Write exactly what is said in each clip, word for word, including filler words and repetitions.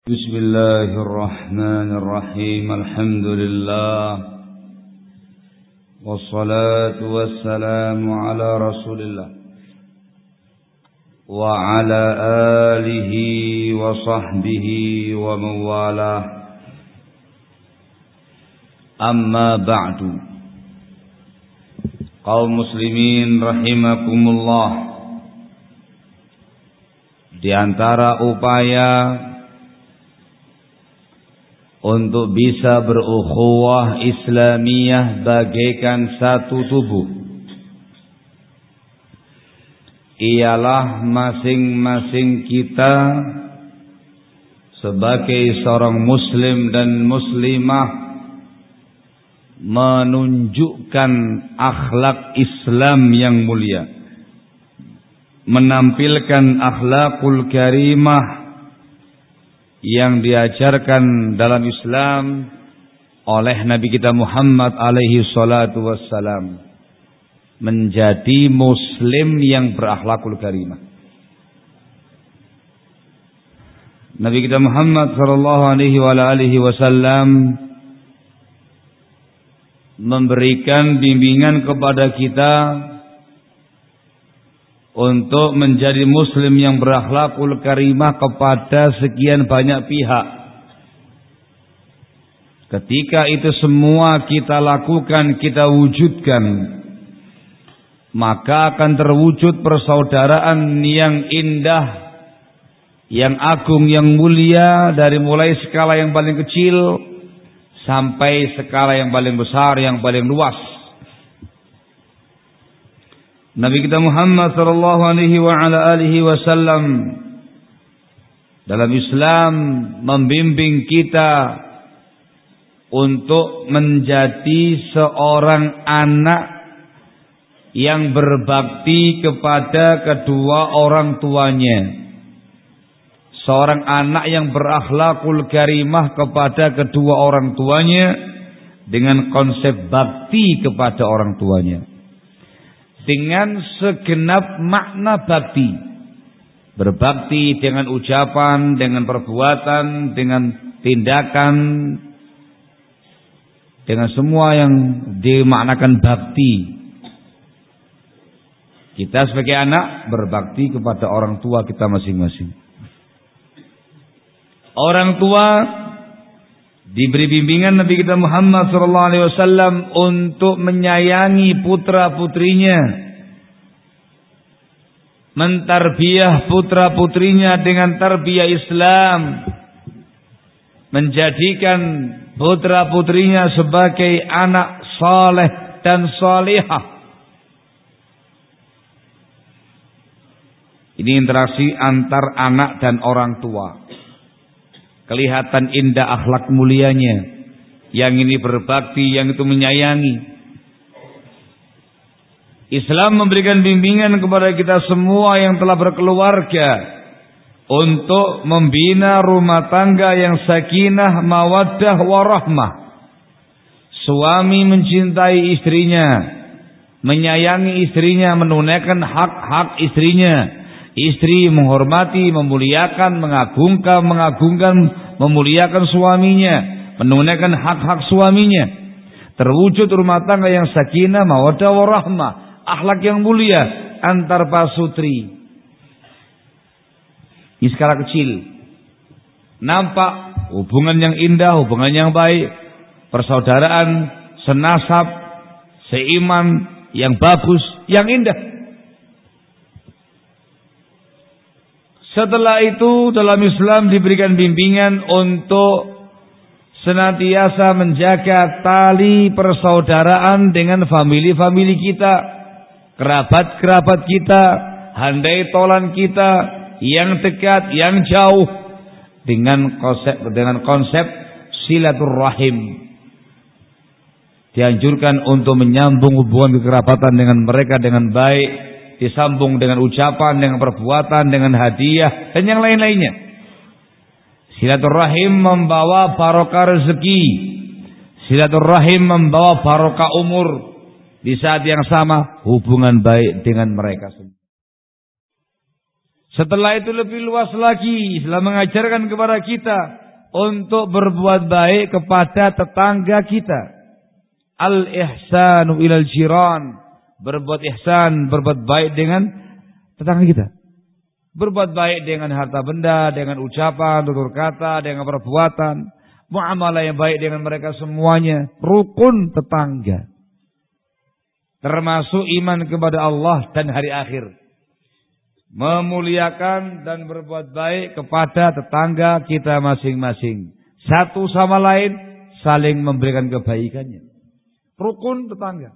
Bismillahirrahmanirrahim. Alhamdulillah. Wassalatu wassalamu ala Rasulillah wa ala alihi wa sahbihi wa mawalah. Amma ba'du. Kaum muslimin rahimakumullah. Di antara upaya untuk bisa berukhuwah Islamiyah bagaikan satu tubuh ialah masing-masing kita sebagai seorang muslim dan muslimah menunjukkan akhlak Islam yang mulia, menampilkan akhlakul karimah yang diajarkan dalam Islam oleh Nabi kita Muhammad alaihi salatu wassalam, menjadi muslim yang berakhlakul karimah. Nabi kita Muhammad sallallahu alaihi wa alihi wasallam memberikan bimbingan kepada kita untuk menjadi muslim yang berakhlakul karimah kepada sekian banyak pihak. Ketika itu semua kita lakukan, kita wujudkan, maka akan terwujud persaudaraan yang indah, yang agung, yang mulia, dari mulai skala yang paling kecil sampai skala yang paling besar, yang paling luas. Nabi kita Muhammad sallallahu alaihi wa ala alihi wasallam dalam Islam membimbing kita untuk menjadi seorang anak yang berbakti kepada kedua orang tuanya, seorang anak yang berakhlakul karimah kepada kedua orang tuanya dengan konsep bakti kepada orang tuanya, dengan segenap makna bakti. Berbakti dengan ucapan, dengan perbuatan, dengan tindakan, dengan semua yang dimaknakan bakti. Kita sebagai anak berbakti kepada orang tua kita masing-masing. Orang tua diberi bimbingan Nabi kita Muhammad sallallahu alaihi wasallam untuk menyayangi putra-putrinya, mentarbiyah putra-putrinya dengan tarbiyah Islam, menjadikan putra-putrinya sebagai anak saleh dan salihah. Ini interaksi antar anak dan orang tua. Kelihatan indah akhlak mulianya. Yang ini berbakti, yang itu menyayangi. Islam memberikan bimbingan kepada kita semua yang telah berkeluarga untuk membina rumah tangga yang sakinah, mawaddah, warahmah. Suami mencintai istrinya, menyayangi istrinya, menunaikan hak-hak istrinya. Istri menghormati, memuliakan, mengagungkan, mengagungkan, memuliakan suaminya, menunaikan hak-hak suaminya. Terwujud rumah tangga yang sakinah, mawaddah, warahmah, akhlak yang mulia antar pasutri. Ini skala kecil. Nampak hubungan yang indah, hubungan yang baik, persaudaraan, senasab, seiman, yang bagus, yang indah. Setelah itu dalam Islam diberikan bimbingan untuk senantiasa menjaga tali persaudaraan dengan famili-famili kita, kerabat-kerabat kita, handai tolan kita, yang dekat, yang jauh, dengan konsep dengan konsep silaturrahim. Dianjurkan untuk menyambung hubungan kekerabatan dengan mereka dengan baik, disambung dengan ucapan, dengan perbuatan, dengan hadiah, dan yang lain-lainnya. Silaturrahim membawa barokah rezeki. Silaturrahim membawa barokah umur. Di saat yang sama hubungan baik dengan mereka. Setelah itu lebih luas lagi, Islam mengajarkan kepada kita untuk berbuat baik kepada tetangga kita. Al-ihsanu ilal jiran. Berbuat ihsan, berbuat baik dengan tetangga kita. Berbuat baik dengan harta benda, dengan ucapan, tutur kata, dengan perbuatan. Muamalah yang baik dengan mereka semuanya. Rukun tetangga. Termasuk iman kepada Allah dan hari akhir. Memuliakan dan berbuat baik kepada tetangga kita masing-masing. Satu sama lain saling memberikan kebaikannya. Rukun tetangga.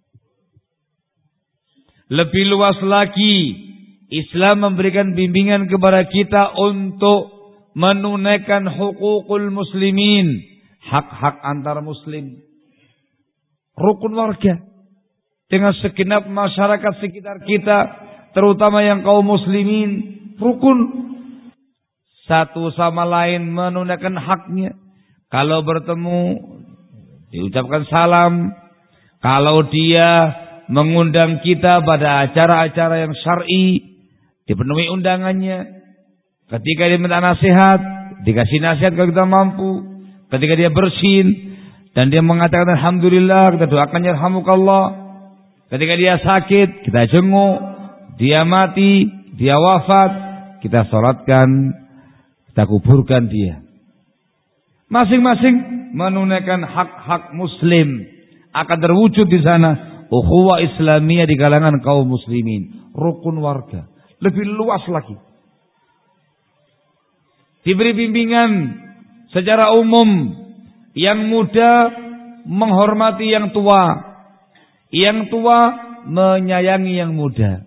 Lebih luas lagi, Islam memberikan bimbingan kepada kita untuk menunaikan hukukul muslimin, hak-hak antar muslim. Rukun warga dengan segenap masyarakat sekitar kita, terutama yang kaum muslimin, rukun satu sama lain menunaikan haknya. Kalau bertemu diucapkan salam, kalau dia mengundang kita pada acara-acara yang syar'i, dipenuhi undangannya. Ketika dia minta nasihat, dikasih nasihat kalau kita mampu. Ketika dia bersin dan dia mengatakan alhamdulillah, kita doakan yarhamukallah. Ketika dia sakit, kita jenguk. Dia mati, dia wafat, kita salatkan, kita kuburkan dia. Masing-masing menunaikan hak-hak muslim. Akan terwujud di sana ukhuwah Islamiyah di kalangan kaum muslimin. Rukun warga. Lebih luas lagi. Diberi bimbingan secara umum. Yang muda menghormati yang tua. Yang tua menyayangi yang muda.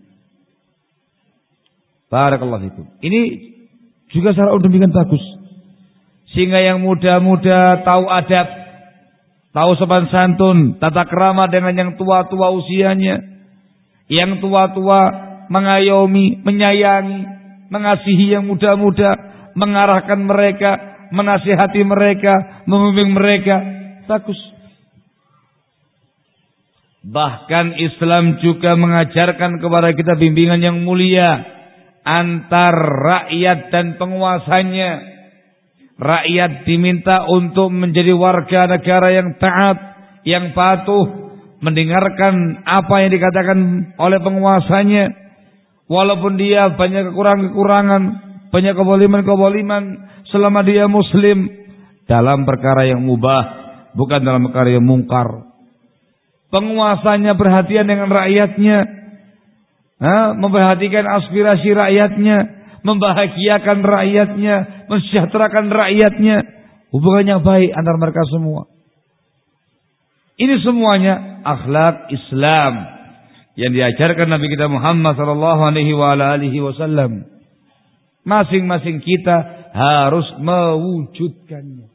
Barakallahu fikum. Ini juga secara umum demikian bagus. Sehingga yang muda-muda tahu adab, tahu sopan santun, tata krama dengan yang tua-tua usianya. Yang tua-tua mengayomi, menyayangi, mengasihi yang muda-muda, mengarahkan mereka, menasihati mereka, membimbing mereka. Bagus. Bahkan Islam juga mengajarkan kepada kita bimbingan yang mulia antar rakyat dan penguasanya. Rakyat diminta untuk menjadi warga negara yang taat, yang patuh, mendengarkan apa yang dikatakan oleh penguasanya. Walaupun dia banyak kekurangan-kekurangan, banyak keboliman-keboliman, selama dia muslim, dalam perkara yang mubah, bukan dalam perkara yang mungkar. Penguasanya perhatian dengan rakyatnya, ha? Memperhatikan aspirasi rakyatnya, membahagiakan rakyatnya, mensejahterakan rakyatnya. Hubungannya baik antara mereka semua. Ini semuanya akhlak Islam yang diajarkan Nabi kita Muhammad sallallahu alaihi wasallam. Masing-masing kita harus mewujudkannya.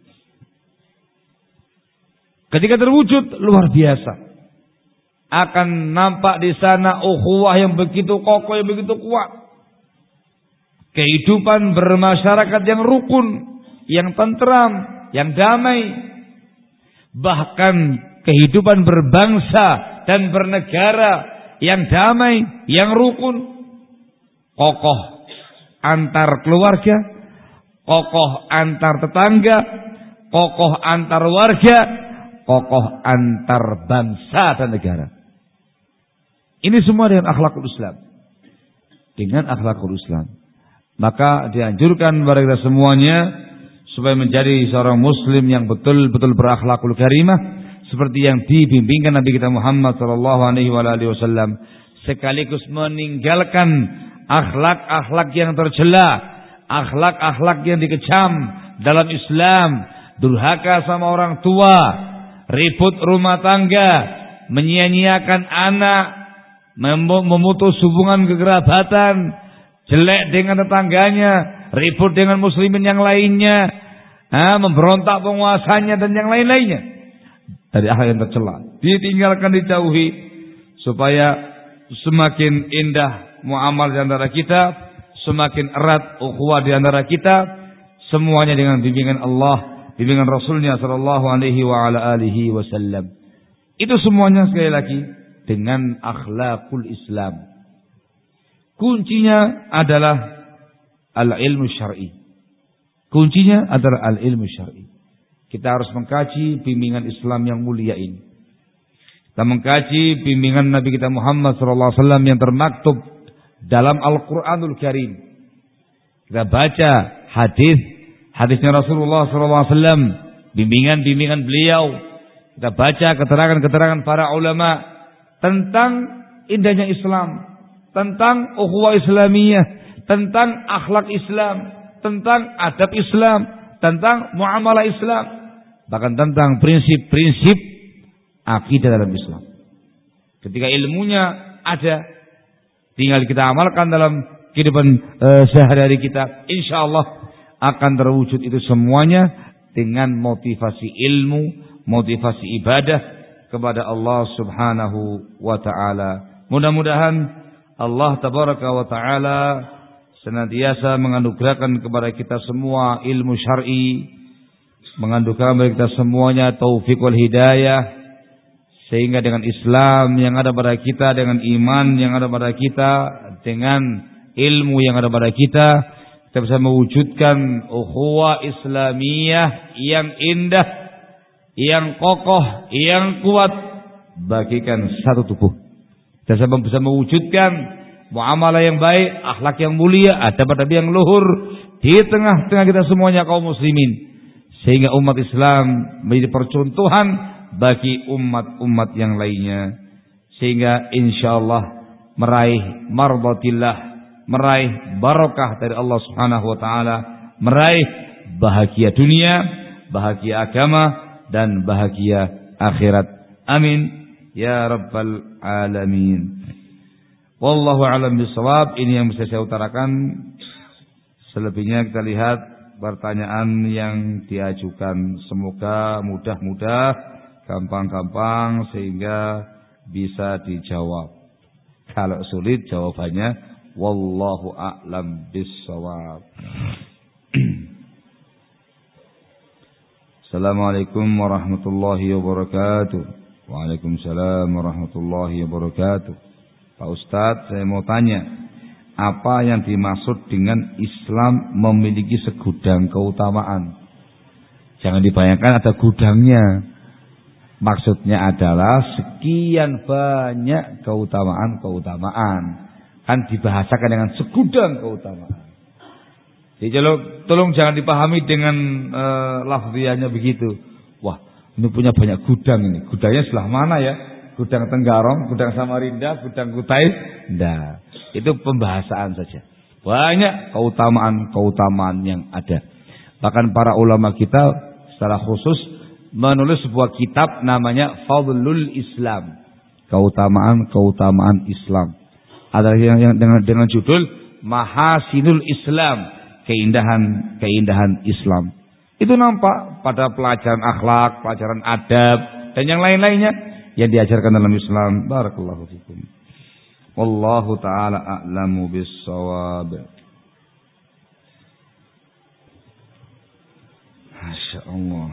Ketika terwujud, luar biasa. Akan nampak di sana ukhuwah yang begitu kokoh, yang begitu kuat. Kehidupan bermasyarakat yang rukun, yang tentram, yang damai. Bahkan kehidupan berbangsa dan bernegara yang damai, yang rukun. Kokoh antar keluarga, kokoh antar tetangga, kokoh antar warga, kokoh antar bangsa dan negara. Ini semua dengan akhlakul Islam. Dengan akhlakul Islam. Maka dianjurkan kepada kita semuanya supaya menjadi seorang muslim yang betul-betul berakhlakul karimah seperti yang dibimbingkan Nabi kita Muhammad sallallahu alaihi wasallam, sekaligus meninggalkan akhlak-akhlak yang tercela, akhlak-akhlak yang dikecam dalam Islam, durhaka sama orang tua, ribut rumah tangga, menyia-nyiakan anak, memutus hubungan kekerabatan, jelek dengan tetangganya, ribut dengan muslimin yang lainnya, ha, memberontak penguasanya dan yang lain-lainnya. Dari akhlak yang tercela ditinggalkan, dijauhi, supaya semakin indah muamalah di antara kita, semakin erat ukhuwah di antara kita, semuanya dengan bimbingan Allah, bimbingan Rasulnya sallallahu alaihi wa ala alihi wasallam. Itu semuanya sekali lagi dengan akhlakul Islam. Kuncinya adalah al-ilmu syar'i. Kuncinya adalah al-ilmu syar'i. Kita harus mengkaji bimbingan Islam yang mulia ini. Kita mengkaji bimbingan Nabi kita Muhammad sallallahu alaihi wasallam yang termaktub dalam Al-Qur'anul Karim. Kita baca hadis, hadisnya Rasulullah sallallahu alaihi wasallam, bimbingan-bimbingan beliau. Kita baca keterangan-keterangan para ulama tentang indahnya Islam, tentang ukhuwah Islamiyah, tentang akhlak Islam, tentang adab Islam, tentang muamalah Islam, bahkan tentang prinsip-prinsip akidah dalam Islam. Ketika ilmunya ada, tinggal kita amalkan dalam kehidupan uh, sehari-hari kita, insyaallah akan terwujud itu semuanya dengan motivasi ilmu, motivasi ibadah kepada Allah Subhanahu wa taala. Mudah-mudahan Allah tabaraka wa taala senantiasa menganugerahkan kepada kita semua ilmu syar'i, menganugerahkan kepada kita semuanya taufik wal hidayah, sehingga dengan Islam yang ada pada kita, dengan iman yang ada pada kita, dengan ilmu yang ada pada kita, kita bisa mewujudkan ukhuwah Islamiyah yang indah, yang kokoh, yang kuat, bagikan satu tubuh. Kita bisa mewujudkan muamalah yang baik, akhlak yang mulia, adab-adab yang luhur di tengah-tengah kita semuanya kaum muslimin, sehingga umat Islam menjadi percontohan bagi umat-umat yang lainnya, sehingga insyaallah meraih mardatillah, meraih barakah dari Allah Subhanahu wa taala, meraih bahagia dunia, bahagia agama, dan bahagia akhirat. Amin ya rabbal alamin. Wallahu a'lam bishawab. Ini yang bisa saya utarakan. Selebihnya kita lihat pertanyaan yang diajukan. Semoga mudah-mudah, gampang-gampang, sehingga bisa dijawab. Kalau sulit jawabannya wallahu a'lam bishawab. Assalamualaikum warahmatullahi wabarakatuh. Waalaikumsalam warahmatullahi wabarakatuh. Pak Ustadz, saya mau tanya, apa yang dimaksud dengan Islam memiliki segudang keutamaan? Jangan dibayangkan ada gudangnya. Maksudnya adalah sekian banyak keutamaan-keutamaan. Kan dibahasakan dengan segudang keutamaan. Jadi tolong jangan dipahami dengan uh, lafziahnya begitu. Wah, ini punya banyak gudang ini. Gudangnya sebelah mana ya? Gudang Tenggarong, gudang Samarinda, gudang Kutai. Nah, itu pembahasan saja. Banyak keutamaan-keutamaan yang ada. Bahkan para ulama kita secara khusus menulis sebuah kitab namanya Fadlul Islam. Keutamaan-keutamaan Islam. Ada yang, yang dengan, dengan judul Mahasinul Islam. Keindahan-keindahan Islam. Itu nampak pada pelajaran akhlak, pelajaran adab, dan yang lain-lainnya yang diajarkan dalam Islam. Barakallahu fikum. Wallahu ta'ala a'lamu bis-shawab. Masya Allah.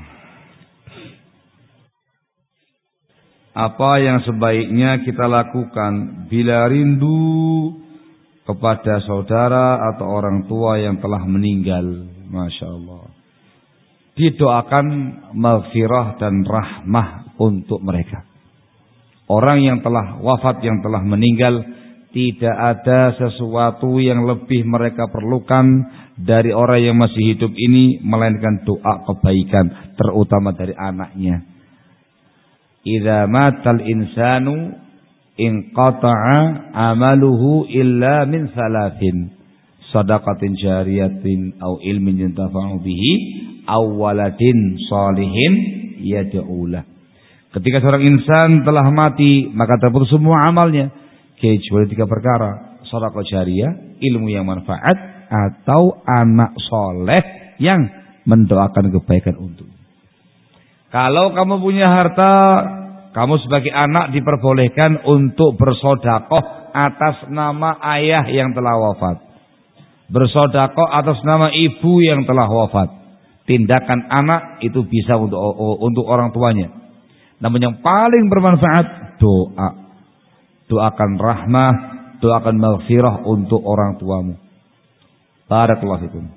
Apa yang sebaiknya kita lakukan bila rindu kepada saudara atau orang tua yang telah meninggal? Masya Allah. Didoakan maghfirah dan rahmah untuk mereka. Orang yang telah wafat, yang telah meninggal, tidak ada sesuatu yang lebih mereka perlukan dari orang yang masih hidup ini melainkan doa kebaikan, terutama dari anaknya. Idza matal insanu inqata'a amaluhu illa min salatin, shadaqatin jariyatin au ilmin yuntafa'u bihi aw waladin shalihin yad'u lah. Ketika seorang insan telah mati, maka terputus semua amalnya kecuali tiga perkara: sedekah jariyah, ilmu yang manfaat, atau anak soleh yang mendoakan kebaikan untuk. Kalau kamu punya harta, kamu sebagai anak diperbolehkan untuk bersedekah atas nama ayah yang telah wafat, bersedekah atas nama ibu yang telah wafat. Tindakan anak itu bisa untuk untuk orang tuanya. Namun yang paling bermanfaat doa. Doakan rahmah, doakan maghfirah untuk orang tuamu. Barakallahu fikum.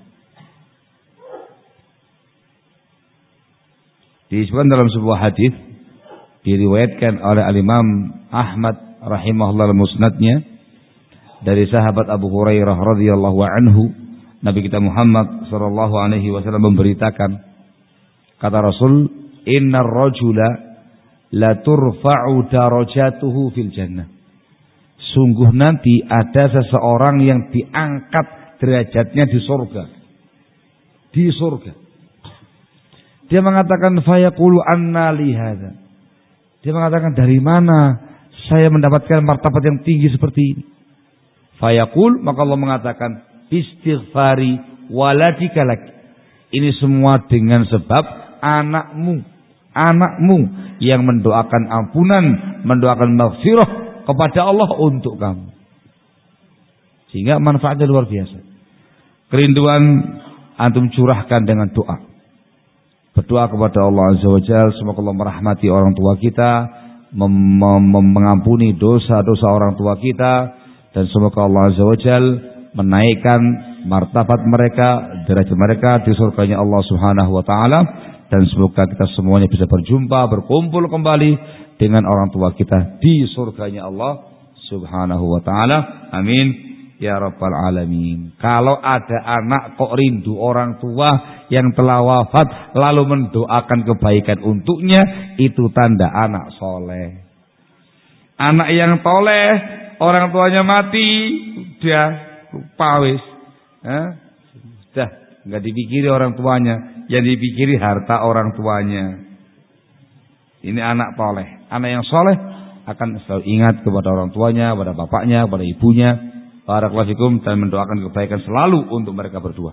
Disebutkan dalam sebuah hadis diriwayatkan oleh Al-Imam Ahmad rahimahullah musnadnya dari sahabat Abu Hurairah radhiyallahu anhu, Nabi kita Muhammad sallallahu alaihi wasallam memberitakan, kata Rasul, innar rajula la turfa'u darajatuhu fil jannah. Sungguh nanti ada seseorang yang diangkat derajatnya di surga. Di surga. Dia mengatakan fayaqulu anna li hadza. Dia mengatakan, dari mana saya mendapatkan martabat yang tinggi seperti ini? Fayaqul, maka Allah mengatakan, istighfari waladika lak. Ini semua dengan sebab anakmu, anakmu yang mendoakan ampunan, mendoakan maghfirah kepada Allah untuk kamu. Sehingga manfaatnya luar biasa. Kerinduan antum curahkan dengan doa. Berdoa kepada Allah Azza wa Jalla, semoga Allah merahmati orang tua kita, mem- mem- mengampuni dosa-dosa orang tua kita, dan semoga Allah Azza wa Jalla menaikkan martabat mereka, derajat mereka di surganya Allah Subhanahu wa taala, dan semoga kita semuanya bisa berjumpa, berkumpul kembali dengan orang tua kita di surganya Allah Subhanahu wa taala. Amin ya rabbal alamin. Kalau ada anak kok rindu orang tua yang telah wafat lalu mendoakan kebaikan untuknya, itu tanda anak soleh. Anak yang toleh, orang tuanya mati, udah lupa wis. Eh? Sudah nggak dipikiri orang tuanya, yang dipikiri harta orang tuanya. Ini anak toleh. Anak yang soleh akan selalu ingat kepada orang tuanya, kepada bapaknya, kepada ibunya. Barakallahu fikum, dan mendoakan kebaikan selalu untuk mereka berdua.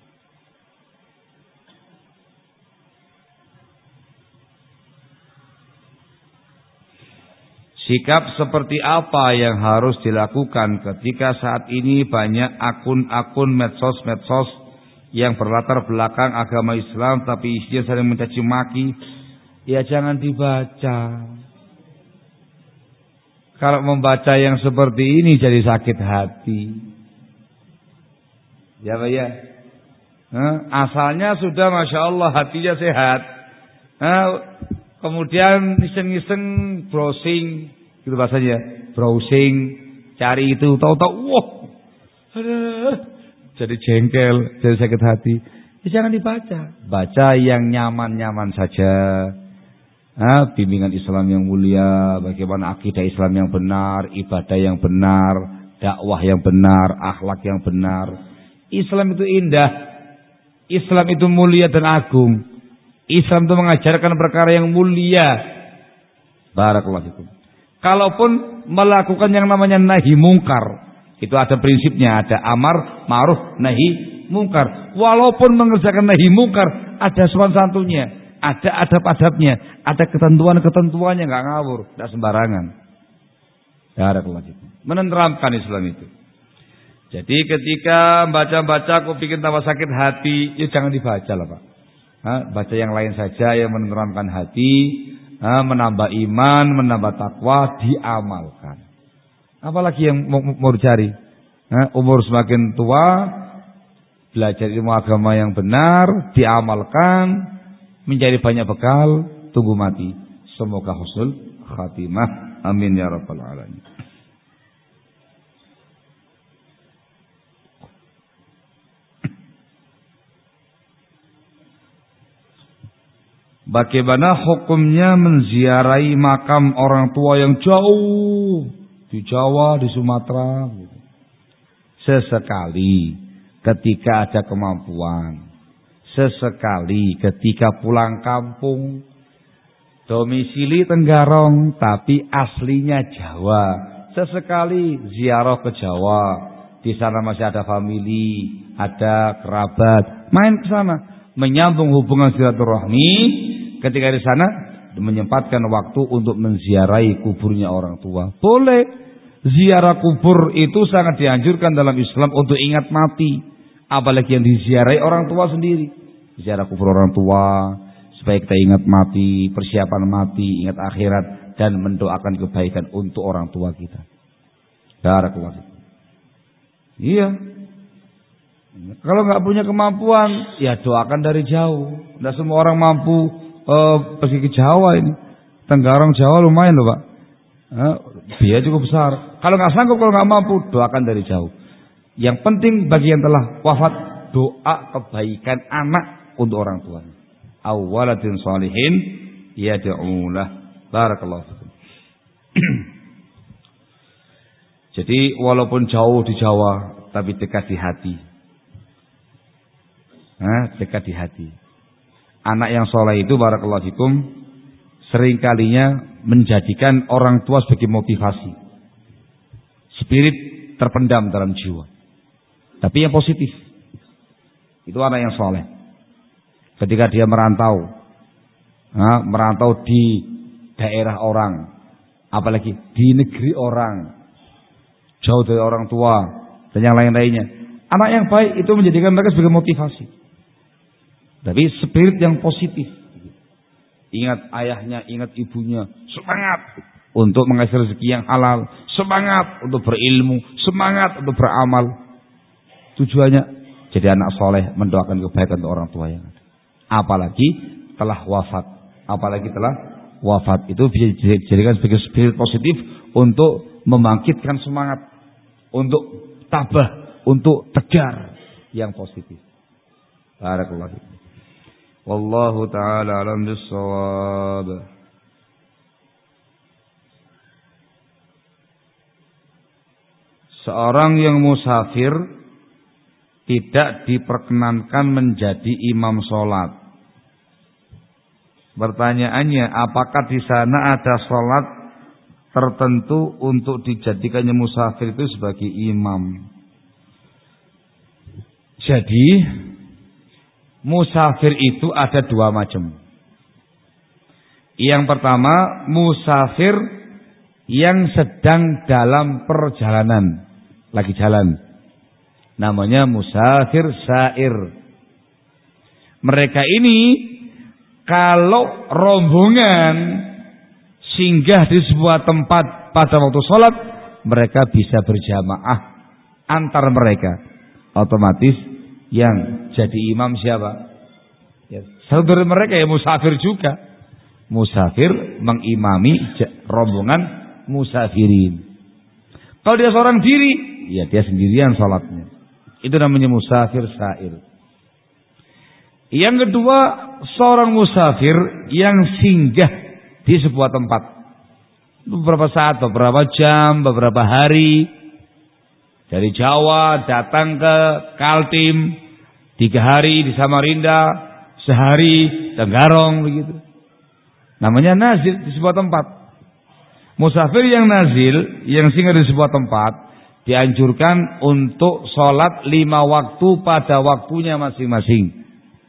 Sikap seperti apa yang harus dilakukan ketika saat ini banyak akun-akun medsos-medsos yang berlatar belakang agama Islam tapi isinya saling mencaci maki? Ya jangan dibaca. Kalau membaca yang seperti ini jadi sakit hati. Ya Pak ya. Nah, asalnya sudah Masya Allah hatinya sehat. Nah, kemudian iseng-iseng browsing, gitu bahasanya, browsing, cari itu, tahu-tahu, wah, aduh, jadi jengkel, jadi sakit hati. Ya, jangan dibaca. Baca yang nyaman-nyaman saja. Nah, bimbingan Islam yang mulia, bagaimana akidah Islam yang benar, ibadah yang benar, dakwah yang benar, akhlak yang benar. Islam itu indah, Islam itu mulia dan agung. Islam itu mengajarkan perkara yang mulia. Barakallahu fikum. Kalaupun melakukan yang namanya nahi mungkar, itu ada prinsipnya, ada amar ma'ruf nahi mungkar. Walaupun mengerjakan nahi mungkar, ada sopan santunnya. Ada adab-adabnya, ada ketentuan-ketentuannya, nggak ngawur, nggak sembarangan. Menenteramkan Islam itu. Jadi ketika baca-baca kok bikin tambah sakit hati, ya jangan dibaca lah Pak. Nah, baca yang lain saja yang menenteramkan hati, nah, menambah iman, menambah takwa, diamalkan. Apalagi yang mau, mau dicari? Nah, umur semakin tua, belajar ilmu agama yang benar, diamalkan, menjadi banyak bekal, tunggu mati. Semoga husnul khatimah. Amin ya rabbal alamin. Bagaimana hukumnya menziarahi makam orang tua yang jauh di Jawa, di Sumatera? Sesekali ketika ada kemampuan. Sesekali ketika pulang kampung, domisili Tenggarong tapi aslinya Jawa, sesekali ziarah ke Jawa. Di sana masih ada famili, ada kerabat, main ke sana, menyambung hubungan silaturahmi. Ketika di sana menyempatkan waktu untuk menziarahi kuburnya orang tua. Boleh. Ziarah kubur itu sangat dianjurkan dalam Islam untuk ingat mati, apalagi yang diziarahi orang tua sendiri. Ziarah kubur orang tua supaya kita ingat mati, persiapan mati, ingat akhirat, dan mendoakan kebaikan untuk orang tua kita. Barakallahu fikum. Iya. Kalau nggak punya kemampuan, ya doakan dari jauh. Tidak semua orang mampu uh, pergi ke Jawa ini. Tenggarong Jawa lumayan loh Pak. Uh, biaya cukup besar. Kalau nggak sanggup, kalau nggak mampu, doakan dari jauh. Yang penting bagi yang telah wafat, doa kebaikan anak untuk orang tuanya. Awwaladin sholihin yad'ulah. Barakallahu fikum. Jadi walaupun jauh di Jawa, tapi dekat di hati. Nah, dekat di hati. Anak yang soleh itu barakallahu fikum seringkalinya menjadikan orang tua sebagai motivasi. Spirit terpendam dalam jiwa. Tapi yang positif. Itu anak yang soleh. Ketika dia merantau, nah, merantau di daerah orang, apalagi di negeri orang, jauh dari orang tua dan yang lain-lainnya. Anak yang baik itu menjadikan mereka sebagai motivasi. Tapi spirit yang positif. Ingat ayahnya, ingat ibunya, semangat untuk menghasilkan rezeki yang halal, semangat untuk berilmu, semangat untuk beramal. Tujuannya jadi anak soleh, mendoakan kebaikan untuk orang tua yang ada. Apalagi telah wafat, apalagi telah wafat, itu bisa dijadikan sebagai spirit positif untuk membangkitkan semangat, untuk tabah, untuk tegar yang positif. Barakallahu fiik. Wallahu taala alam bis-shawab. Seorang yang musafir tidak diperkenankan menjadi imam sholat. Pertanyaannya, apakah di sana ada sholat tertentu untuk dijadikannya musafir itu sebagai imam? Jadi musafir itu ada dua macam. Yang pertama, musafir yang sedang dalam perjalanan, lagi jalan. Namanya musafir sair. Mereka ini kalau rombongan singgah di sebuah tempat pada waktu sholat, mereka bisa berjamaah antar mereka. Otomatis yang jadi imam siapa? Ya, satu dari mereka ya musafir juga. Musafir mengimami rombongan musafirin. Kalau dia seorang diri, ya dia sendirian sholatnya. Itu namanya musafir sair. Yang kedua, seorang musafir yang singgah di sebuah tempat. Beberapa saat, beberapa jam, beberapa hari. Dari Jawa datang ke Kaltim, tiga hari di Samarinda, sehari Tenggarong begitu. Namanya nazil di sebuah tempat. Musafir yang nazil, yang singgah di sebuah tempat, dianjurkan untuk sholat lima waktu pada waktunya masing-masing.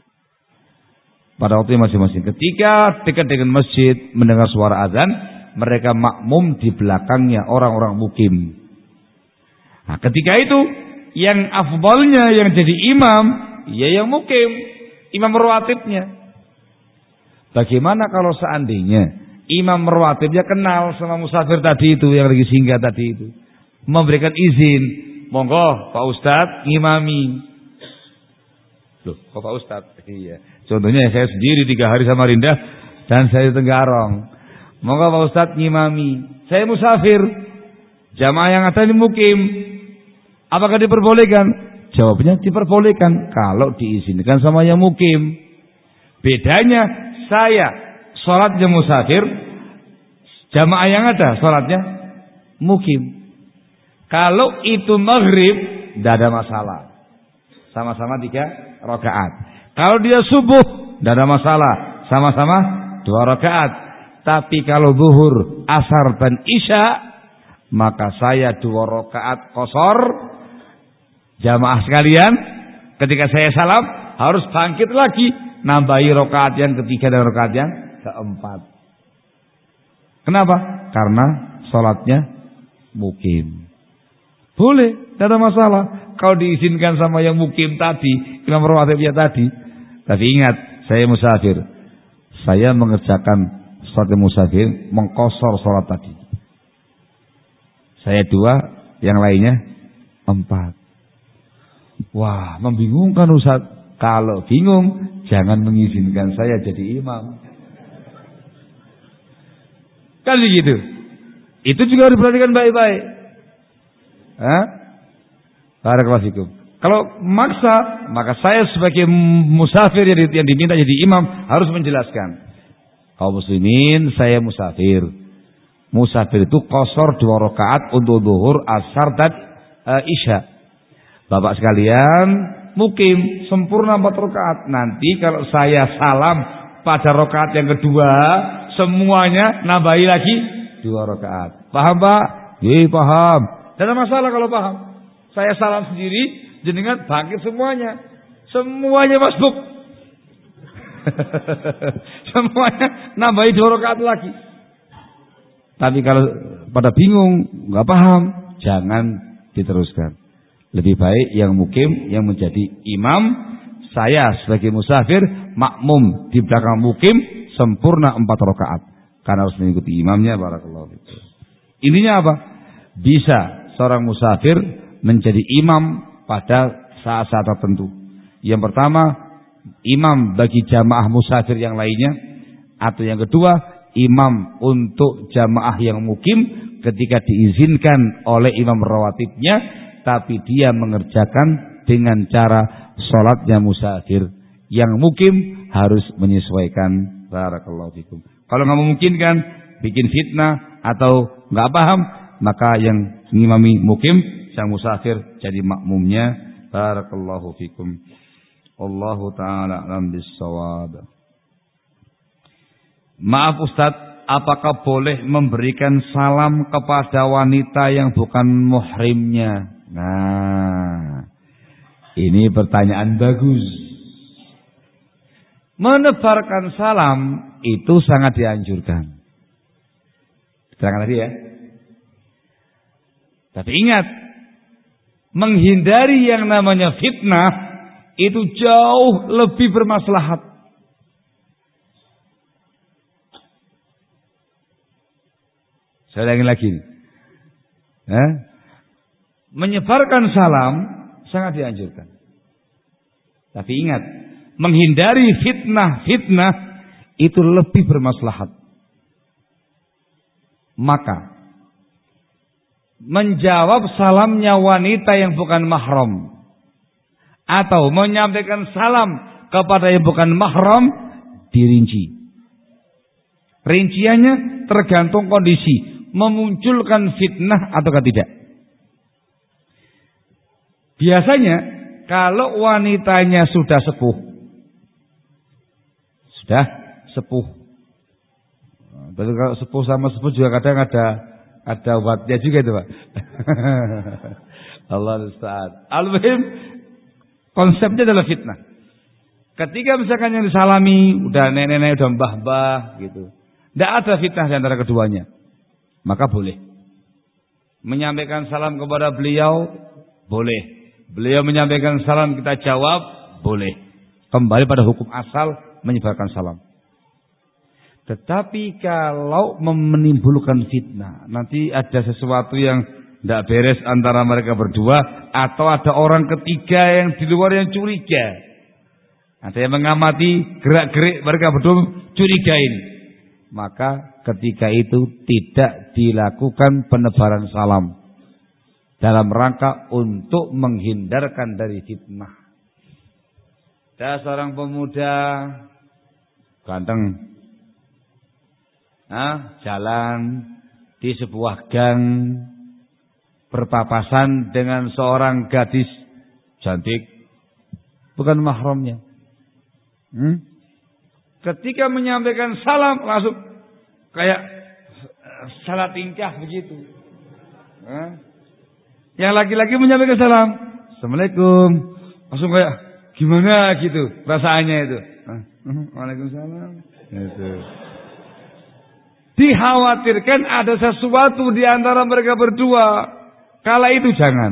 Pada waktunya masing-masing. Ketika dekat dengan masjid, mendengar suara azan, mereka makmum di belakangnya orang-orang mukim. Nah, ketika itu yang afdalnya yang jadi imam, ya yang mukim, imam rawatibnya. Bagaimana kalau seandainya imam rawatibnya kenal sama musafir tadi itu yang lagi singgah tadi itu, memberikan izin, monggo Pak Ustadz ngimami. Loh, kok Pak Ustadz? Iya. Contohnya saya sendiri tiga hari sama Samarinda dan saya di Tenggarong. Monggo Pak Ustadz ngimami. Saya musafir. Jamaah yang ada ini mukim. Apakah diperbolehkan? Jawabnya diperbolehkan kalau diizinkan sama yang mukim. Bedanya saya sholatnya musafir, jamaah yang ada sholatnya mukim. Kalau itu maghrib, tidak ada masalah. Sama-sama tiga rakaat. Kalau dia subuh, tidak ada masalah. Sama-sama dua rakaat. Tapi kalau zuhur, asar dan isya, maka saya dua rakaat qashar. Jamaah sekalian, ketika saya salam harus bangkit lagi, nambahi rakaat yang ketiga dan rakaat yang keempat. Kenapa? Karena sholatnya mukim. Boleh, tidak ada masalah. Kalau diizinkan sama yang mukim tadi, imam rawatibnya tadi. Tapi ingat, saya musafir. Saya mengerjakan sholat musafir, mengqashar sholat tadi. Saya dua, yang lainnya empat. Wah, membingungkan Ustaz. Kalau bingung, jangan mengizinkan saya jadi imam. Kan begitu. Itu juga harus diperhatikan baik-baik. Hah? Barakallahu fikum. Kalau maksa, maka saya sebagai musafir yang diminta jadi imam harus menjelaskan. Kaum muslimin, saya musafir. Musafir itu qashar dua rakaat untuk zuhur, asar dan uh, isya. Bapak sekalian, mukim sempurna empat rakaat. Nanti kalau saya salam pada rakaat yang kedua, semuanya nambahi lagi dua rakaat. Paham Pak? Iya paham. Tidak ada masalah kalau paham. Saya salam sendiri, jenengan bangkit semuanya. Semuanya masbuk. Semuanya nambahi dua rakaat lagi. Tapi kalau pada bingung, nggak paham, jangan diteruskan. Lebih baik yang mukim yang menjadi imam, saya sebagai musafir makmum di belakang mukim sempurna empat rakaat. Karena harus mengikuti imamnya. Barakallahu fikum. Intinya apa? Bisa seorang musafir menjadi imam pada saat-saat tertentu. Yang pertama, imam bagi jamaah musafir yang lainnya. Atau yang kedua, imam untuk jamaah yang mukim ketika diizinkan oleh imam rawatibnya, tapi dia mengerjakan dengan cara sholatnya musafir. Yang mukim harus menyesuaikan. Barakallahu fikum. Kalau nggak memungkinkan, bikin fitnah atau nggak paham, maka yang ngimami mukim, sang musafir jadi makmumnya. Barakallahu fikum. Wallahu ta'ala a'lam bis-shawab. Maaf Ustaz, apakah boleh memberikan salam kepada wanita yang bukan muhrimnya? Nah, ini pertanyaan bagus. Menebarkan salam itu sangat dianjurkan. Terangkan tadi ya. Tapi ingat, menghindari yang namanya fitnah itu jauh lebih bermaslahat. Saya ulangi lagi. Eh? Menyebarkan salam sangat dianjurkan. Tapi ingat, menghindari fitnah-fitnah itu lebih bermaslahat. Maka menjawab salamnya wanita yang bukan mahram atau menyampaikan salam kepada yang bukan mahram dirinci. Rinciannya tergantung kondisi, memunculkan fitnah ataukah tidak. Biasanya kalau wanitanya sudah sepuh, sudah sepuh. Berarti kalau sepuh sama sepuh juga kadang ada ada obatnya juga itu Pak. Allah Ustaz. Al-muhim konsepnya adalah fitnah. Ketika misalkan yang disalami udah nenek-nenek, udah mbah-mbah gitu, tidak ada fitnah di antara keduanya, maka boleh menyampaikan salam kepada beliau, boleh. Beliau menyampaikan salam, kita jawab, boleh. Kembali pada hukum asal menyebarkan salam. Tetapi kalau menimbulkan fitnah, nanti ada sesuatu yang tidak beres antara mereka berdua, atau ada orang ketiga yang di luar yang curiga, ada yang mengamati gerak-gerik mereka berdua curigain, maka ketika itu tidak dilakukan penebaran salam dalam rangka untuk menghindarkan dari fitnah. Ada seorang pemuda ganteng, nah, jalan di sebuah gang berpapasan dengan seorang gadis cantik, bukan mahramnya. Hmm? Ketika menyampaikan salam langsung kayak salah tingkah begitu. Nah, yang laki-laki menyampaikan salam, Assalamualaikum, langsung kayak gimana gitu perasaannya itu. Nah, Waalaikumsalam. Itu. Dikhawatirkan ada sesuatu di antara mereka berdua. Kala itu jangan.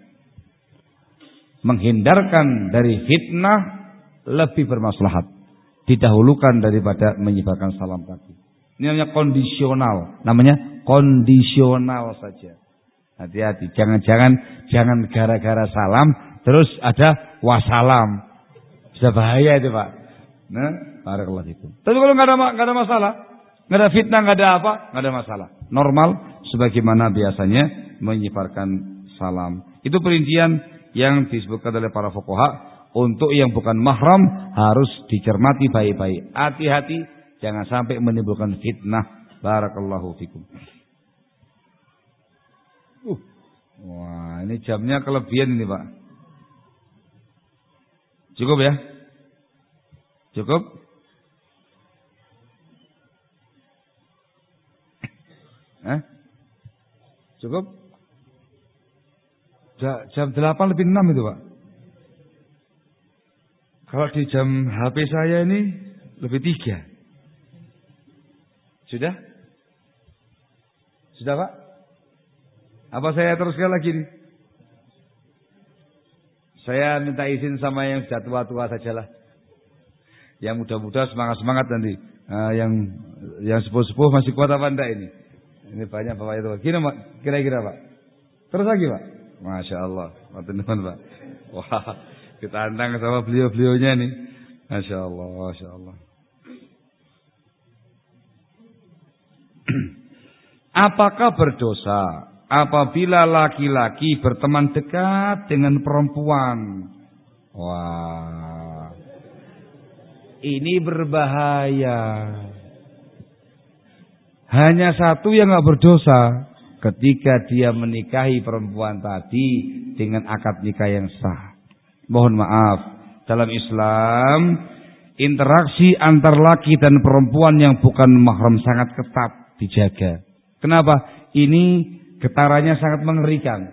Menghindarkan dari fitnah lebih bermaslahat, didahulukan daripada menyebarkan salam tadi. Ini namanya kondisional. Namanya kondisional saja. Hati-hati. Jangan-jangan jangan gara-gara salam terus ada wassalam. Bisa bahaya itu Pak. Nah, barakallahu fikum. Tapi kalau nggak ada nggak ada masalah, nggak ada fitnah, nggak ada apa, nggak ada masalah. Normal sebagaimana biasanya menyebarkan salam. Itu perincian yang disebutkan oleh para fuqaha. Untuk yang bukan mahram harus dicermati baik-baik. Hati-hati jangan sampai menimbulkan fitnah. Barakallahu fikum. Uh. Wah, ini jamnya kelebihan ini, Pak. Cukup ya? Cukup? Eh? Cukup? Jam delapan lebih enam itu, Pak. Kalau di jam H P saya ini lebih tiga. Sudah? Sudah Pak? Apa saya teruskan lagi nih? Saya minta izin sama yang sudah tua-tua sajalah. Yang muda-muda semangat-semangat nanti. Nah, yang yang sepuh-sepuh masih kuat apa enggak ini? Ini banyak Bapak itu. Gini Pak, kira-kira Pak. Terus lagi Pak. Masya Allah. Teman-teman Pak. Wah. Kita antang sama beliau-beliaunya nih. Masya Allah, Masya Allah. Apakah berdosa apabila laki-laki berteman dekat dengan perempuan? Wah, ini berbahaya. Hanya satu yang gak berdosa, ketika dia menikahi perempuan tadi dengan akad nikah yang sah. Mohon maaf, dalam Islam interaksi antar laki dan perempuan yang bukan mahram sangat ketat dijaga. Kenapa? Ini getarannya sangat mengerikan.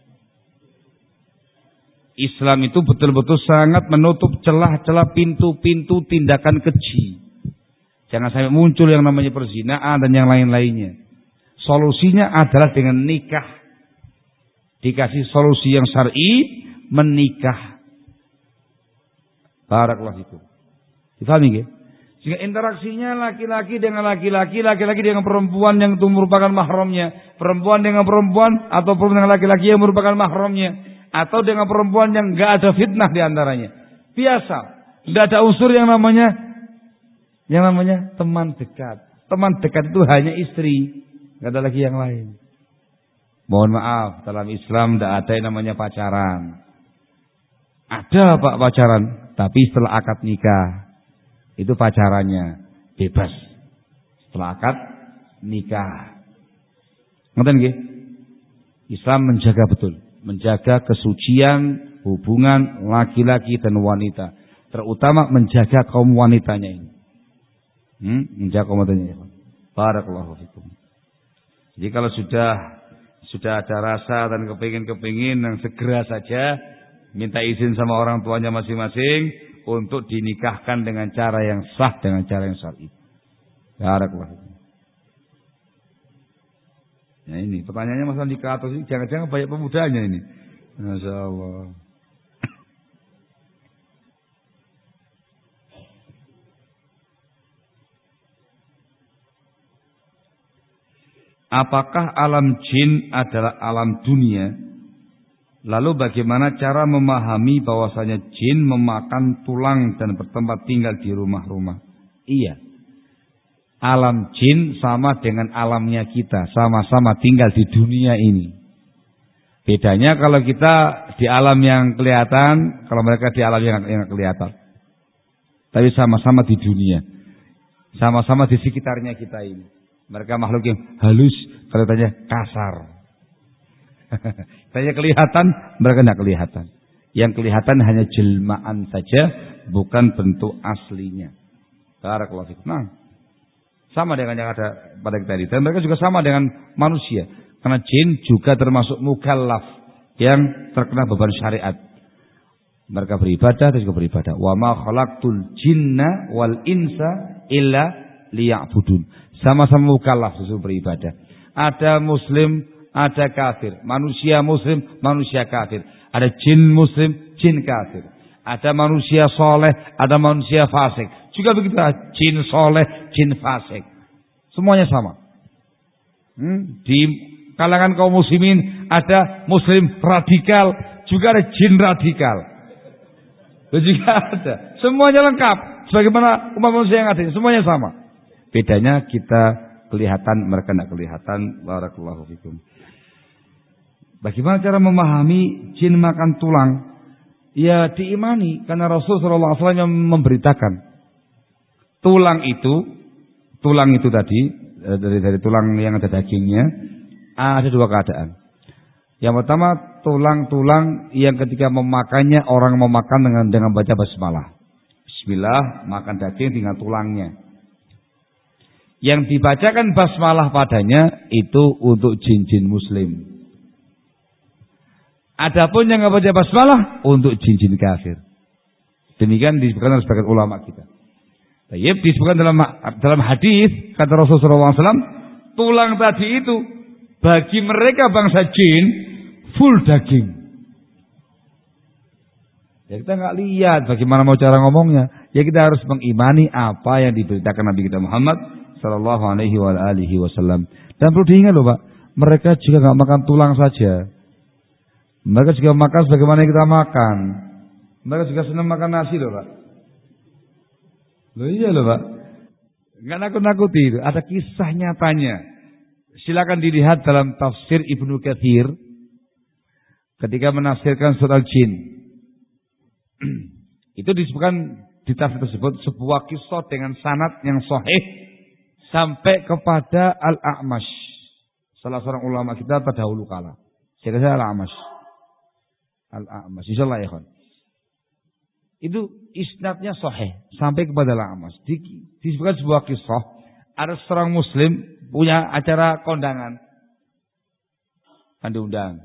Islam itu betul-betul sangat menutup celah-celah pintu-pintu tindakan keji. Jangan sampai muncul yang namanya perzinaan dan yang lain-lainnya. Solusinya adalah dengan nikah. Dikasih solusi yang syar'i, menikah. Barakallahu fikum. Difahami nggih? Sehingga interaksinya laki-laki dengan laki-laki, laki-laki dengan perempuan yang itu merupakan mahramnya, perempuan dengan perempuan atau perempuan dengan laki-laki yang merupakan mahramnya, atau dengan perempuan yang enggak ada fitnah di antaranya. Biasa, enggak ada unsur yang namanya yang namanya teman dekat. Teman dekat itu hanya istri, enggak ada lagi yang lain. Mohon maaf, dalam Islam enggak ada yang namanya pacaran. Ada Pak pacaran, tapi setelah akad nikah itu pacarannya bebas. Setelah akad nikah. Ngerti nggih? Islam menjaga betul, menjaga kesucian hubungan laki-laki dan wanita, terutama menjaga kaum wanitanya ini. Hmm? Menjaga kaum wanitanya. Barakallahu fikum. Jadi kalau sudah sudah ada rasa dan kepingin-kepingin yang segera saja minta izin sama orang tuanya masing-masing untuk dinikahkan dengan cara yang sah, dengan cara yang syar'i. Barakallahu fikum. Ya ini pertanyaannya masalah nikah atau ini jangan-jangan banyak pemudanya ini. Masya Allah. Apakah alam jin adalah alam dunia? Lalu bagaimana cara memahami bahwasanya jin memakan tulang dan bertempat tinggal di rumah-rumah? Iya. Alam jin sama dengan alamnya kita, sama-sama tinggal di dunia ini. Bedanya kalau kita di alam yang kelihatan, kalau mereka di alam yang, yang kelihatan. Tapi sama-sama di dunia. Sama-sama di sekitarnya kita ini. Mereka makhluk yang halus, kalau tanya kasar. Tanya kelihatan, mereka tidak kelihatan. Yang kelihatan hanya jelmaan saja, bukan bentuk aslinya. Barakallahu fikum. Nah, sama dengan yang ada pada kita tadi. Dan mereka juga sama dengan manusia. Karena jin juga termasuk mukallaf yang terkena beban syariat. Mereka beribadah dan juga beribadah. Wa ma khalaqtul jinna wal insa illa liya'budun. Sama-sama mukallaf sesuai beribadah. Ada muslim, ada kafir. Manusia muslim, manusia kafir. Ada jin muslim, jin kafir. Ada manusia soleh, ada manusia fasik. Juga begitu, jin soleh, jin fasik. Semuanya sama. Hmm? Di kalangan kaum muslimin ada muslim radikal, juga ada jin radikal. Juga ada. Semuanya lengkap. Sebagaimana umat manusia yang ada, semuanya sama. Bedanya kita kelihatan, mereka tidak kelihatan. Barakallahu fikum. Bagaimana cara memahami jin makan tulang? Ya diimani, karena Rasul sallallahu alaihi wasallam memberitakan. Tulang itu, tulang itu tadi, dari dari tulang yang ada dagingnya, ada dua keadaan. Yang pertama, tulang-tulang yang ketika memakannya orang memakan dengan dengan baca basmalah. Bismillah, makan daging dengan tulangnya. Yang dibacakan basmalah padanya itu untuk jin-jin muslim. Adapun yang enggak baca basmalah untuk jin-jin kafir. Demikian disebutkan oleh sebagian ulama kita. Tayyib disebutkan dalam dalam hadis kata Rasulullah sallallahu alaihi wasallam, tulang tadi itu bagi mereka bangsa jin full daging. Ya kita nggak lihat bagaimana mau cara ngomongnya. Ya kita harus mengimani apa yang diberitakan Nabi kita Muhammad sallallahu alaihi wasallam. Dan perlu diingat loh Pak, mereka juga nggak makan tulang saja. Mereka juga makan sebagaimana kita makan. Mereka juga senang makan nasi loh Pak. Loh iya loh Pak. Nggak nakut-nakuti itu. Ada kisah nyatanya. Silakan dilihat dalam tafsir Ibnu Katsir ketika menafsirkan surat Al-Jin. Itu disebutkan di tafsir tersebut sebuah kisah dengan sanad yang sahih sampai kepada Al-A'mash, salah seorang ulama kita terdahulu kala. Saya kira Al-A'mash. Al-A'mash, insyaallah ya kawan. Itu isnadnya sahih sampai kepada Al-A'mash. Disebutkan sebuah kisah, ada seorang muslim punya acara kondangan. Kan diundang.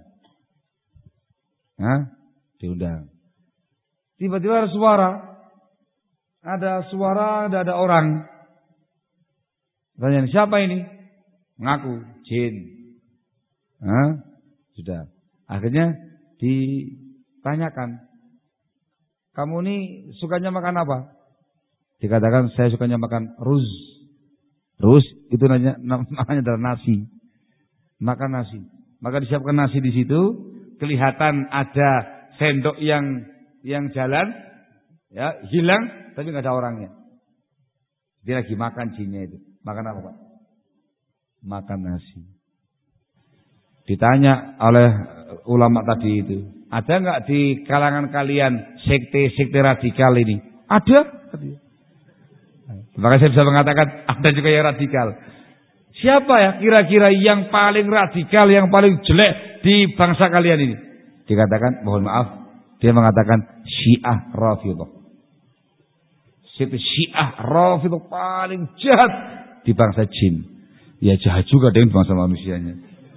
Hah? Diundang. Tiba-tiba ada suara. Ada suara, ada ada orang. Tanya, siapa ini? Ngaku, jin. Hah? Sudah. Akhirnya ditanyakan, kamu ini sukanya makan apa? Dikatakan saya sukanya makan ruz. Ruz itu namanya, namanya adalah nasi. Makan nasi. Maka disiapkan nasi di situ. Kelihatan ada sendok yang yang jalan, ya hilang, tapi nggak ada orangnya. Dia lagi makan jinnya itu. Makan apa Pak? Makan nasi. Ditanya oleh ulama tadi itu, ada nggak di kalangan kalian sekte-sekte radikal ini? Ada. Maka saya bisa mengatakan ada juga yang radikal. Siapa ya kira-kira yang paling radikal, yang paling jelek di bangsa kalian ini? Dikatakan, mohon maaf, dia mengatakan Syiah Rafidhah. Siapa Syiah Rafidhah paling jahat di bangsa jin. Ya jahat juga dengan bangsa manusianya.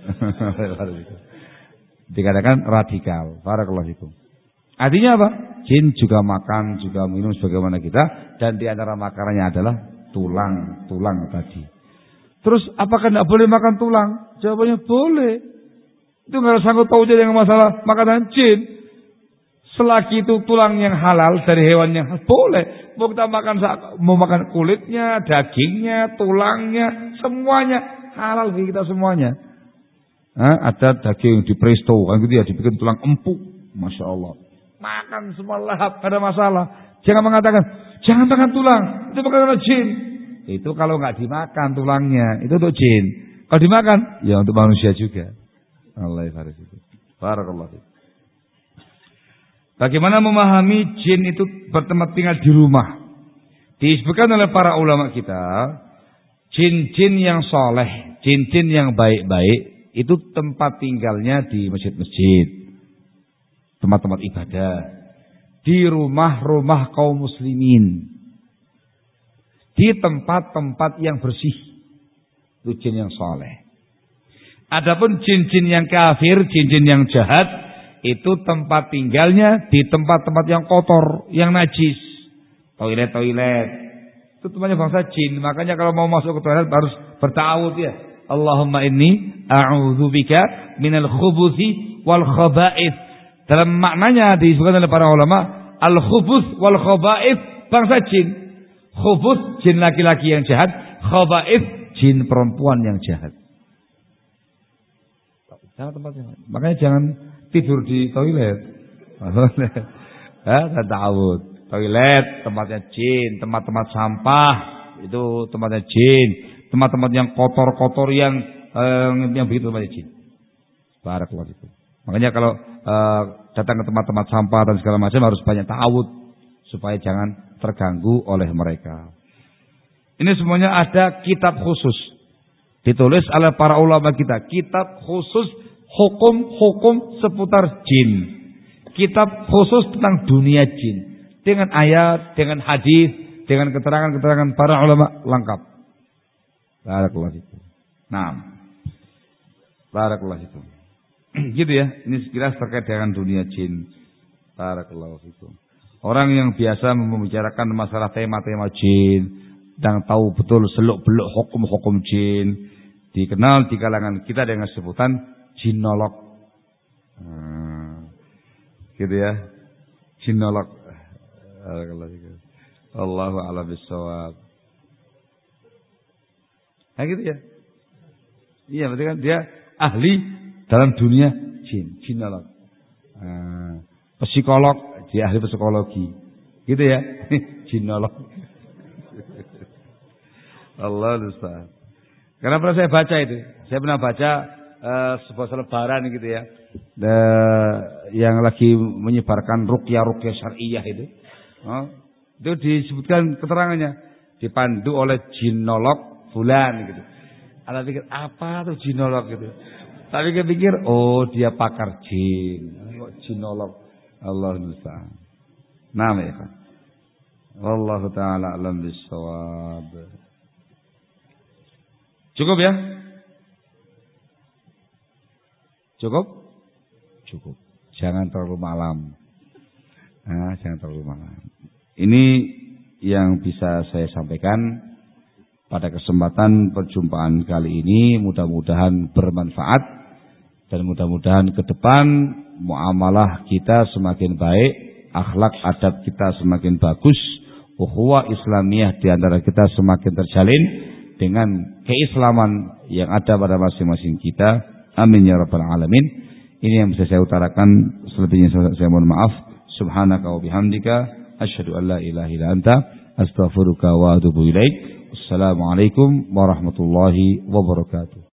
Dikatakan radikal. Barakallahu fikum. Artinya apa? Jin juga makan, juga minum sebagaimana kita, dan di antara makanannya adalah tulang, tulang tadi. Terus apakah tidak boleh makan tulang? Jawabannya boleh. Itu nggak ada sangkut pautnya dengan masalah makanan jin. Selagi itu tulang yang halal dari hewan yang halal, boleh. Mau kita makan, mau makan kulitnya, dagingnya, tulangnya, semuanya halal bagi kita semuanya. Nah, ada daging di presto, kan gitu ya, dibikin tulang empuk, masya Allah. Makan semua lahap, ada masalah. Jangan mengatakan jangan makan tulang, itu makanan jin. Itu kalau nggak dimakan tulangnya, itu untuk jin. Kalau dimakan, ya untuk manusia juga. Allah ya barakallahu fiik. Bagaimana memahami jin itu bertempat tinggal di rumah? Disebutkan oleh para ulama kita, jin-jin yang soleh, jin-jin yang baik-baik, itu tempat tinggalnya di masjid-masjid, tempat-tempat ibadah, di rumah-rumah kaum muslimin, di tempat-tempat yang bersih. Itu jin yang soleh. Adapun jin-jin yang kafir, jin-jin yang jahat, itu tempat tinggalnya di tempat-tempat yang kotor, yang najis. Toilet-toilet. Itu tempatnya bangsa jin. Makanya kalau mau masuk ke toilet harus berta'awudz ya. Allahumma inni a'udzubika minal khubuthi wal khaba'ith. Dalam maknanya disebutkan oleh para ulama, al-khubuth wal khaba'ith bangsa jin. Khubuth jin laki-laki yang jahat, khaba'ith jin perempuan yang jahat. Jangan tempatnya. Makanya jangan tidur di toilet. Hah, ta'awud. Toilet tempatnya jin, tempat-tempat sampah itu tempatnya jin, tempat-tempat yang kotor-kotor yang eh, yang begitu tempatnya jin. Barakallahu fikum. Makanya kalau eh, datang ke tempat-tempat sampah dan segala macam harus banyak ta'awud supaya jangan terganggu oleh mereka. Ini semuanya ada kitab khusus ditulis oleh para ulama kita, kitab khusus hukum-hukum seputar jin, kitab khusus tentang dunia jin dengan ayat, dengan hadis, dengan keterangan-keterangan para ulama lengkap. Barakallahu fikum. Nah, barakallahu fikum. Gitu ya, ini sekilas terkait dengan dunia jin. Barakallahu fikum. Orang yang biasa membicarakan masalah tema-tema jin dan tahu betul seluk-beluk hukum-hukum jin, dikenal di kalangan kita dengan sebutan jinolog. Hmm, gitu ya, jinolog. Allahu a'lam bishawab. Nah gitu ya. Iya, berarti kan dia ahli dalam dunia jin, jinolog. Hmm, psikolog, dia ahli psikologi. Gitu ya, jinolog. Allah Ustaz. Karena pernah saya baca itu, saya pernah baca uh, sebuah selebaran gitu ya, The, yang lagi menyebarkan ruqyah-ruqyah syariah itu, oh, itu disebutkan keterangannya, dipandu oleh jinolog fulan gitu. Anda pikir apa tuh jinolog gitu? Tapi saya pikir, oh dia pakar jin, jinolog. Allah Ustaz. Nama ya kan. Wallahu taala alam bisawab. Cukup ya? Cukup? Cukup. Jangan terlalu malam. Nah, jangan terlalu malam. Ini yang bisa saya sampaikan pada kesempatan perjumpaan kali ini. Mudah-mudahan bermanfaat dan mudah-mudahan ke depan muamalah kita semakin baik, akhlak adab kita semakin bagus, ukhuwah Islamiyah di antara kita semakin terjalin dengan keislaman yang ada pada masing-masing kita. Amin ya rabbal alamin. Ini yang bisa saya utarakan. Selebihnya saya mohon maaf. Subhanaka wa bihamdika asyhadu an la ilaha illa anta astaghfiruka wa atubu ilaik. Wassalamualaikum warahmatullahi wabarakatuh.